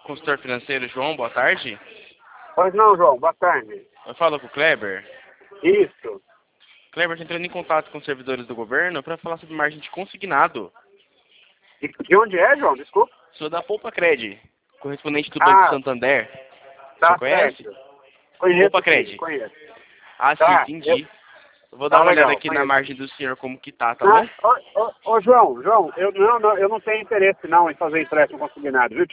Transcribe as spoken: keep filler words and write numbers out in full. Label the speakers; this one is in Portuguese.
Speaker 1: Consultor financeiro, João, boa tarde.
Speaker 2: Pois não, João, boa tarde.
Speaker 1: Eu falo com o Kleber.
Speaker 2: Isso.
Speaker 1: Kleber está entrando em contato com os servidores do governo para falar sobre margem de consignado.
Speaker 2: De, de onde é, João? Desculpa.
Speaker 1: Sou da Poupa Cred, correspondente do
Speaker 2: Ah,
Speaker 1: Banco Santander.
Speaker 2: Tá
Speaker 1: Você conhece?
Speaker 2: certo. Conheço,
Speaker 1: Poupa
Speaker 2: sim,
Speaker 1: Cred.
Speaker 2: conheço.
Speaker 1: Ah, sim,
Speaker 2: Tá,
Speaker 1: entendi.
Speaker 2: eu,
Speaker 1: Eu vou dar
Speaker 2: tá
Speaker 1: uma
Speaker 2: legal,
Speaker 1: olhada aqui na
Speaker 2: conheço.
Speaker 1: margem do senhor como que tá, tá
Speaker 2: Ah,
Speaker 1: bom?
Speaker 2: ô, ô, ô, João, João, eu não, não, eu não tenho interesse não em fazer empréstimo consignado, viu?